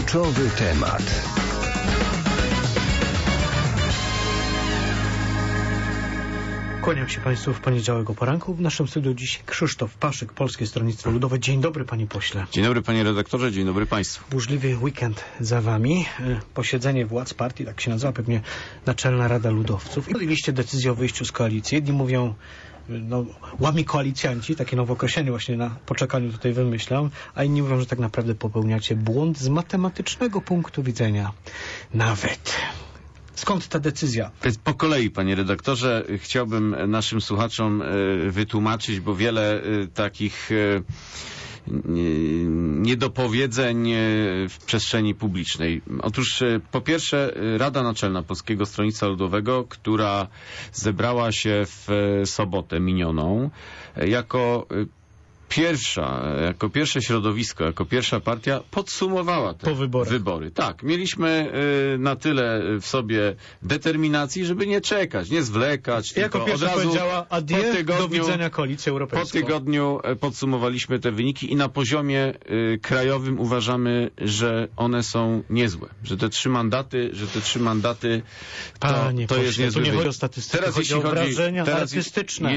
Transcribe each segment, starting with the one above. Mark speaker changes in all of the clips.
Speaker 1: Kluczowy temat.
Speaker 2: Kłaniam się Państwu w poniedziałek o poranku. W naszym studiu dziś Krzysztof Paszyk, Polskie Stronnictwo Ludowe. Dzień dobry, panie pośle.
Speaker 3: Dzień dobry, panie redaktorze, dzień dobry państwu.
Speaker 2: Burzliwy weekend za wami. Posiedzenie władz partii, tak się nazywa pewnie Naczelna Rada Ludowców. I podjęliście decyzję o wyjściu z koalicji. Jedni mówią, łami koalicjanci, takie nowe określenie właśnie na poczekaniu tutaj wymyślam, a inni mówią, że tak naprawdę popełniacie błąd z matematycznego punktu widzenia. Nawet. Skąd ta decyzja?
Speaker 3: Po kolei, panie redaktorze, chciałbym naszym słuchaczom wytłumaczyć, bo wiele takich niedopowiedzeń w przestrzeni publicznej. Otóż po pierwsze Rada Naczelna Polskiego Stronnictwa Ludowego, która zebrała się w sobotę minioną, jako pierwsze środowisko, jako pierwsza partia podsumowała te wybory. Tak, mieliśmy na tyle w sobie determinacji, żeby nie czekać, nie zwlekać.
Speaker 2: Jako pierwsza powiedziała adieu, do widzenia Koalicji Europejskiej.
Speaker 3: Po tygodniu podsumowaliśmy te wyniki i na poziomie krajowym uważamy, że one są niezłe. Że te trzy mandaty to jest niezły
Speaker 2: nie chodzi o statystykę, chodzi o wrażenia artystyczne.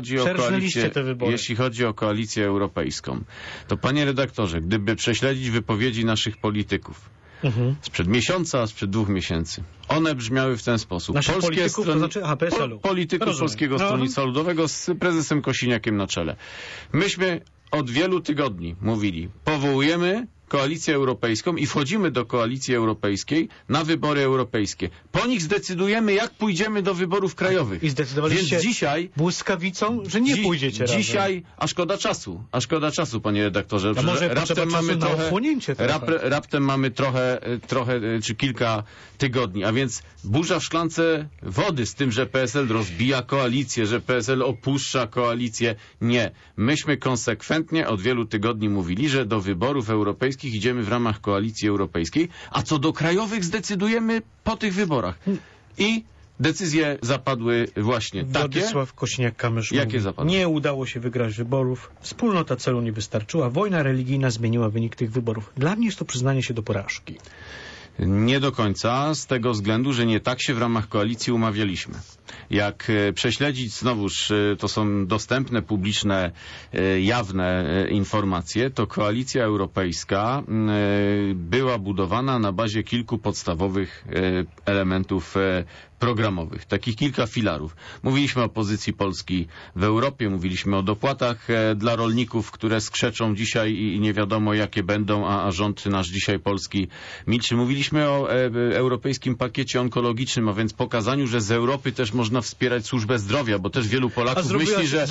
Speaker 3: Jeśli chodzi o koalicję europejską, to panie redaktorze, gdyby prześledzić wypowiedzi naszych polityków sprzed miesiąca, sprzed 2 miesięcy, one brzmiały w ten sposób.
Speaker 2: Polityków, to znaczy PSL-u.
Speaker 3: Polityków Polskiego Stronnictwa Ludowego z prezesem Kosiniakiem na czele. Myśmy od wielu tygodni mówili, powołujemy Koalicję Europejską i wchodzimy do Koalicji Europejskiej na wybory europejskie. Po nich zdecydujemy, jak pójdziemy do wyborów krajowych.
Speaker 2: I zdecydowaliście
Speaker 3: więc dzisiaj
Speaker 2: błyskawicą, że nie pójdziecie razem.
Speaker 3: Dzisiaj, a szkoda czasu, panie redaktorze.
Speaker 2: A może raptem mamy
Speaker 3: raptem mamy trochę, czy kilka tygodni, a więc burza w szklance wody z tym, że PSL rozbija koalicję, że PSL opuszcza koalicję. Nie. Myśmy konsekwentnie od wielu tygodni mówili, że do wyborów europejskich idziemy w ramach Koalicji Europejskiej, a co do krajowych zdecydujemy po tych wyborach. I decyzje zapadły właśnie takie.
Speaker 2: Władysław Kosiniak-Kamysz
Speaker 3: jakie zapadły?
Speaker 2: Nie udało się wygrać wyborów, wspólnota celu nie wystarczyła, wojna religijna zmieniła wynik tych wyborów. Dla mnie jest to przyznanie się do porażki.
Speaker 3: Nie do końca, z tego względu, że nie tak się w ramach koalicji umawialiśmy. Jak prześledzić, znowuż to są dostępne, publiczne, jawne informacje, to Koalicja Europejska była budowana na bazie kilku podstawowych elementów programowych, takich kilka filarów. Mówiliśmy o pozycji Polski w Europie, mówiliśmy o dopłatach dla rolników, które skrzeczą dzisiaj i nie wiadomo jakie będą, a rząd nasz dzisiaj polski milczy. Mówiliśmy o europejskim pakiecie onkologicznym, a więc pokazaniu, że z Europy też można wspierać służbę zdrowia, bo też wielu Polaków myśli, że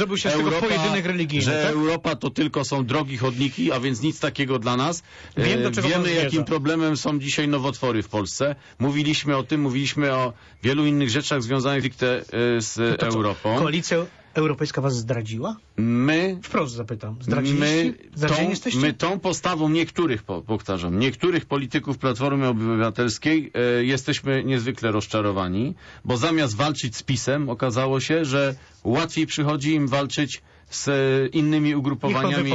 Speaker 3: Europa to tylko są drogi, chodniki, a więc nic takiego dla nas. Wiemy, jakim problemem są dzisiaj nowotwory w Polsce. Mówiliśmy o tym, mówiliśmy o wielu innych rzeczach związanych stricte z Europą.
Speaker 2: Koalicja Europejska was zdradziła? Wprost zapytam.
Speaker 3: My tą postawą niektórych polityków Platformy Obywatelskiej jesteśmy niezwykle rozczarowani, bo zamiast walczyć z PiS-em okazało się, że łatwiej przychodzi im walczyć z innymi ugrupowaniami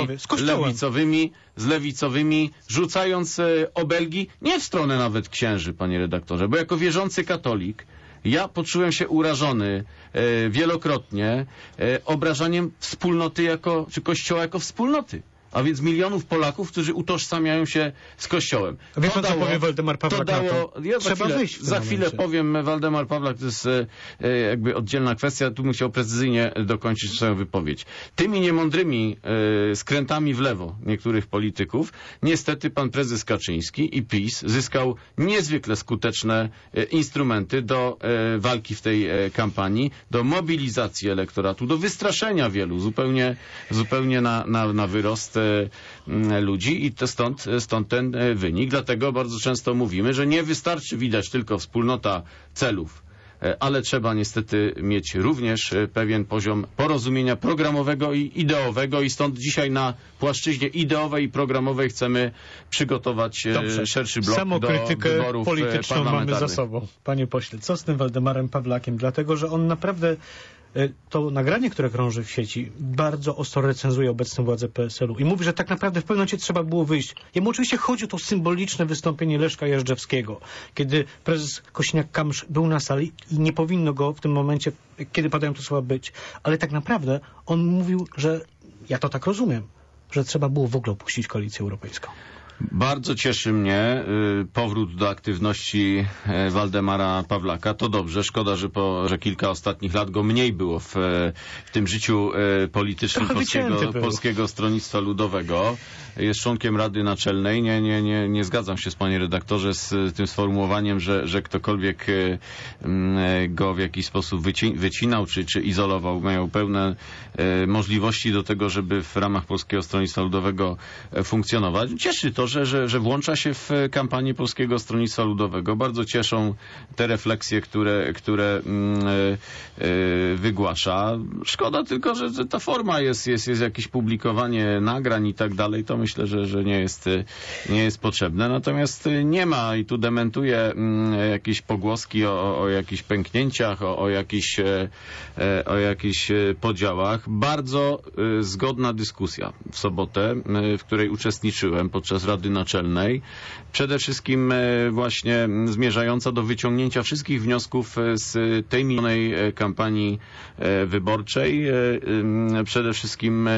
Speaker 3: lewicowymi, rzucając obelgi nie w stronę nawet księży, panie redaktorze, bo jako wierzący katolik ja poczułem się urażony wielokrotnie obrażaniem wspólnoty czy Kościoła jako wspólnoty. A więc milionów Polaków, którzy utożsamiają się z Kościołem.
Speaker 2: A wie pan, co powie Waldemar Pawlak na to?
Speaker 3: Za chwilę powiem. Waldemar Pawlak to jest jakby oddzielna kwestia. Tu bym chciał precyzyjnie dokończyć swoją wypowiedź. Tymi niemądrymi skrętami w lewo niektórych polityków niestety pan prezes Kaczyński i PiS zyskał niezwykle skuteczne instrumenty do walki w tej kampanii, do mobilizacji elektoratu, do wystraszenia wielu zupełnie na wyrost ludzi i to stąd ten wynik. Dlatego bardzo często mówimy, że nie wystarczy widać tylko wspólnota celów, ale trzeba niestety mieć również pewien poziom porozumienia programowego i ideowego i stąd dzisiaj na płaszczyźnie ideowej i programowej chcemy przygotować szerszy blok
Speaker 2: samokrytykę
Speaker 3: do wyborów
Speaker 2: polityczną mamy za sobą. Panie pośle, co z tym Waldemarem Pawlakiem? Dlatego, że on naprawdę to nagranie, które krąży w sieci, bardzo ostro recenzuje obecne władze PSL-u i mówi, że tak naprawdę w pewnym momencie trzeba było wyjść. Jemu oczywiście chodzi o to symboliczne wystąpienie Leszka Jażdżewskiego, kiedy prezes Kosiniak-Kamysz był na sali i nie powinno go w tym momencie, kiedy padają te słowa, być. Ale tak naprawdę on mówił, że, ja to tak rozumiem, że trzeba było w ogóle opuścić Koalicję Europejską.
Speaker 3: Bardzo cieszy mnie powrót do aktywności Waldemara Pawlaka. To dobrze. Szkoda, że kilka ostatnich lat go mniej było w tym życiu politycznym Polskiego Stronnictwa Ludowego. Jest członkiem Rady Naczelnej. Nie zgadzam się, panie redaktorze, z tym sformułowaniem, że ktokolwiek go w jakiś sposób wycinał czy izolował. Mają pełne możliwości do tego, żeby w ramach Polskiego Stronnictwa Ludowego funkcjonować. Cieszy to, że włącza się w kampanię Polskiego Stronnictwa Ludowego. Bardzo cieszą te refleksje, które wygłasza. Szkoda tylko, że ta forma jest jakieś publikowanie nagrań i tak dalej. To myślę, że nie jest potrzebne. Natomiast nie ma, i tu dementuję jakieś pogłoski o jakichś pęknięciach, o jakichś podziałach. Bardzo zgodna dyskusja w sobotę, w której uczestniczyłem podczas Rady Naczelnej. Przede wszystkim właśnie zmierzająca do wyciągnięcia wszystkich wniosków z tej minionej kampanii wyborczej. Przede wszystkim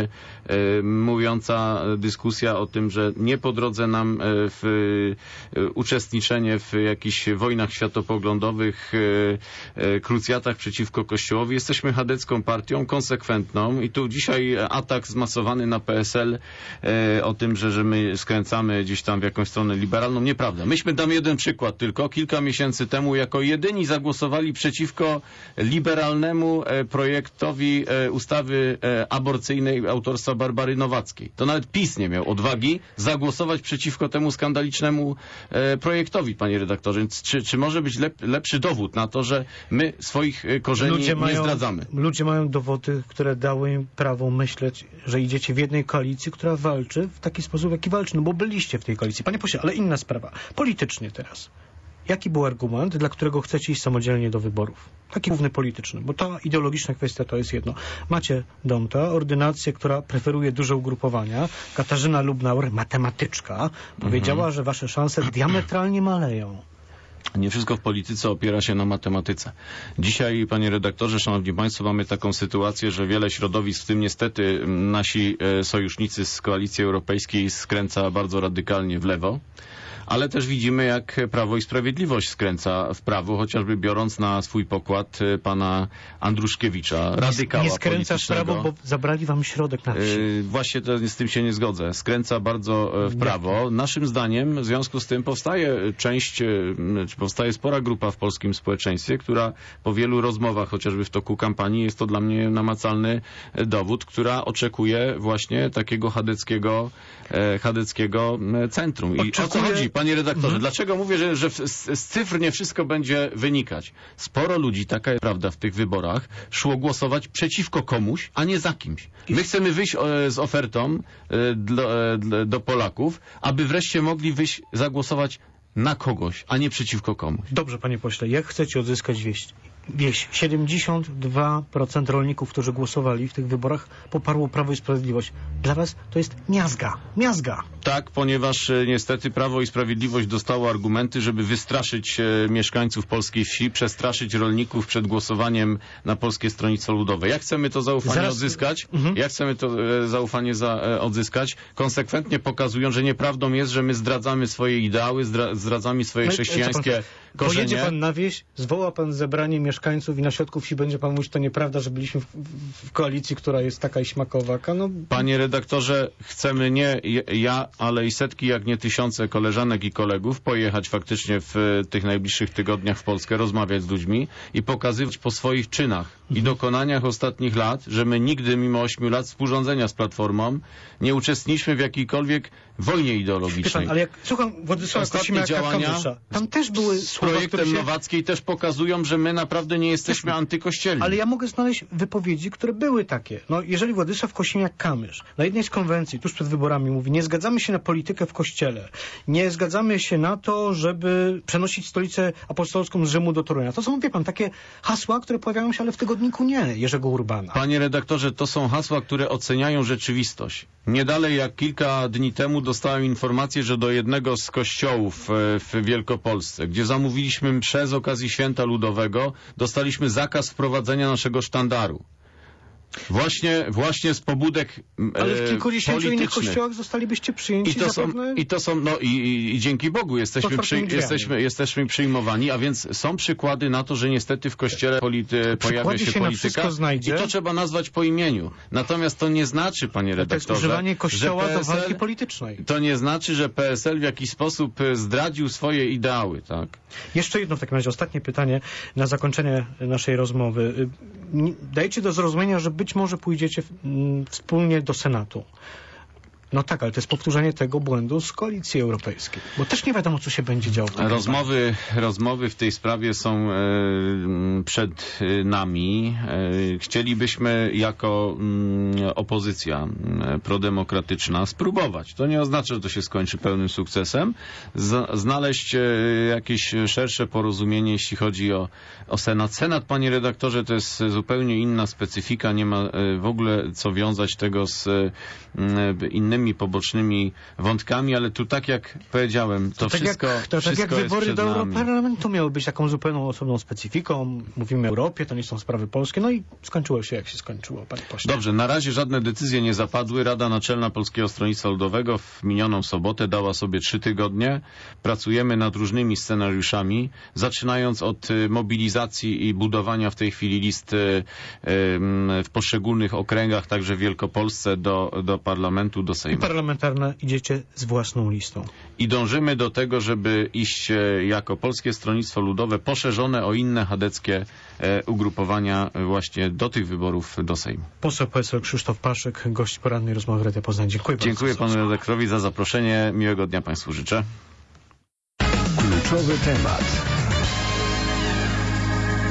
Speaker 3: mówiąca dyskusja o tym, że nie po drodze nam w uczestniczenie w jakichś wojnach światopoglądowych, krucjatach przeciwko Kościołowi. Jesteśmy chadecką partią, konsekwentną i tu dzisiaj atak zmasowany na PSL o tym, że my skręcamy gdzieś tam w jakąś stronę liberalną. Nieprawda. Myśmy, dam jeden przykład tylko, kilka miesięcy temu jako jedyni zagłosowali przeciwko liberalnemu projektowi ustawy aborcyjnej autorstwa Barbary Nowackiej. To nawet PiS nie miał odwagi zagłosować przeciwko temu skandalicznemu projektowi, panie redaktorze. Czy może być lepszy dowód na to, że my swoich korzeni nie zdradzamy?
Speaker 2: Ludzie mają dowody, które dały im prawo myśleć, że idziecie w jednej koalicji, która walczy w taki sposób, jaki walczy. No bo byliście w tej koalicji. Panie pośle, ale inna sprawa. Politycznie teraz. Jaki był argument, dla którego chcecie iść samodzielnie do wyborów? Taki główny polityczny, bo ta ideologiczna kwestia to jest jedno. Macie Donta, ordynację, która preferuje duże ugrupowania. Katarzyna Lubnauer, matematyczka, powiedziała, że wasze szanse diametralnie maleją.
Speaker 3: Nie wszystko w polityce opiera się na matematyce. Dzisiaj, panie redaktorze, szanowni państwo, mamy taką sytuację, że wiele środowisk, w tym niestety nasi sojusznicy z Koalicji Europejskiej, skręca bardzo radykalnie w lewo. Ale też widzimy, jak Prawo i Sprawiedliwość skręca w prawo, chociażby biorąc na swój pokład pana Andruszkiewicza, radykała
Speaker 2: nie skręca w prawo, bo zabrali wam środek na wsi.
Speaker 3: Właśnie z tym się nie zgodzę. Skręca bardzo w prawo. Naszym zdaniem w związku z tym powstaje spora grupa w polskim społeczeństwie, która po wielu rozmowach, chociażby w toku kampanii, jest to dla mnie namacalny dowód, która oczekuje właśnie takiego chadeckiego centrum. I o co chodzi, panie redaktorze? Dlaczego mówię, że z cyfr nie wszystko będzie wynikać? Sporo ludzi, taka jest prawda, w tych wyborach szło głosować przeciwko komuś, a nie za kimś. My chcemy wyjść z ofertą do Polaków, aby wreszcie mogli wyjść, zagłosować na kogoś, a nie przeciwko komuś.
Speaker 2: Dobrze, panie pośle, jak chcecie odzyskać wieś? 72% rolników, którzy głosowali w tych wyborach, poparło Prawo i Sprawiedliwość. Dla was to jest miazga. Miazga.
Speaker 3: Tak, ponieważ niestety Prawo i Sprawiedliwość dostało argumenty, żeby wystraszyć mieszkańców polskiej wsi, przestraszyć rolników przed głosowaniem na Polskie Stronnictwo Ludowe. Jak chcemy to zaufanie odzyskać? Jak chcemy to zaufanie odzyskać? Konsekwentnie pokazują, że nieprawdą jest, że my zdradzamy swoje ideały, zdradzamy swoje chrześcijańskie korzenie.
Speaker 2: Pojedzie pan na wieś, zwoła pan zebranie mieszkańców i na środku wsi będzie pan mówić, to nieprawda, że byliśmy w koalicji, która jest taka i śmakowaka. No.
Speaker 3: Panie redaktorze, chcemy nie ja, ale i setki, jak nie tysiące koleżanek i kolegów pojechać faktycznie w tych najbliższych tygodniach w Polskę, rozmawiać z ludźmi i pokazywać po swoich czynach i dokonaniach ostatnich lat, że my nigdy mimo 8 lat współrządzenia z Platformą nie uczestniliśmy w jakiejkolwiek wojnie ideologicznej.
Speaker 2: Pan, ale jak słucham Władysława Kosiniaka-Kamysza, tam też były
Speaker 3: projektem Nowackiej też pokazują, że my naprawdę nie jesteśmy antykościelni.
Speaker 2: Ale ja mogę znaleźć wypowiedzi, które były takie. No, jeżeli Władysław Kosiniak-Kamysz na jednej z konwencji tuż przed wyborami mówi, nie zgadzamy się na politykę w Kościele, nie zgadzamy się na to, żeby przenosić stolicę apostolską z Rzymu do Torunia. To są, wie pan, takie hasła, które pojawiają się, ale w tygodniku nie Jerzego Urbana.
Speaker 3: Panie redaktorze, to są hasła, które oceniają rzeczywistość. Nie dalej jak kilka dni temu dostałem informację, że do jednego z kościołów w Wielkopolsce, gdzie zamówiliśmy mszę z okazji Święta Ludowego, dostaliśmy zakaz wprowadzenia naszego sztandaru. Właśnie z pobudek
Speaker 2: ale w kilkudziesięciu innych kościołach zostalibyście przyjęci
Speaker 3: i dzięki Bogu jesteśmy przyjmowani, a więc są przykłady na to, że niestety w Kościele pojawia się polityka i to trzeba nazwać po imieniu. Natomiast to nie znaczy, panie redaktorze,
Speaker 2: to jest używanie Kościoła
Speaker 3: że PSL,
Speaker 2: do walki politycznej.
Speaker 3: To nie znaczy, że PSL w jakiś sposób zdradził swoje ideały, tak?
Speaker 2: Jeszcze jedno w takim razie, ostatnie pytanie na zakończenie naszej rozmowy. Dajcie do zrozumienia, że być może pójdziecie wspólnie do Senatu. No tak, ale to jest powtórzenie tego błędu z Koalicji Europejskiej. Bo też nie wiadomo, co się będzie działo.
Speaker 3: Rozmowy w tej sprawie są przed nami. Chcielibyśmy jako opozycja prodemokratyczna spróbować. To nie oznacza, że to się skończy pełnym sukcesem. Znaleźć jakieś szersze porozumienie, jeśli chodzi o Senat. Senat, panie redaktorze, to jest zupełnie inna specyfika. Nie ma w ogóle co wiązać tego z innymi pobocznymi wątkami, ale tu tak jak powiedziałem, to wszystko
Speaker 2: tak jak wybory do
Speaker 3: nami.
Speaker 2: Europarlamentu miały być taką zupełną osobną specyfiką. Mówimy o Europie, to nie są sprawy polskie. No i skończyło się jak się skończyło, panie pośle.
Speaker 3: Dobrze, na razie żadne decyzje nie zapadły. Rada Naczelna Polskiego Stronnictwa Ludowego w minioną sobotę dała sobie 3 tygodnie. Pracujemy nad różnymi scenariuszami, zaczynając od mobilizacji i budowania w tej chwili list w poszczególnych okręgach, także w Wielkopolsce do parlamentu, do Sejmu.
Speaker 2: I parlamentarne idziecie z własną listą.
Speaker 3: I dążymy do tego, żeby iść jako Polskie Stronnictwo Ludowe poszerzone o inne chadeckie ugrupowania właśnie do tych wyborów do Sejmu.
Speaker 2: Poseł PSL Krzysztof Paszyk, gość porannej rozmowy Radia Poznań. Dziękuję bardzo.
Speaker 3: Dziękuję panu redaktorowi za zaproszenie. Miłego dnia państwu życzę.
Speaker 1: Kluczowy temat.